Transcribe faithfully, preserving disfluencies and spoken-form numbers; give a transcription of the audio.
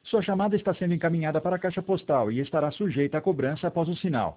Sua chamada está sendo encaminhada para a caixa postal e estará sujeita a cobrança após o sinal.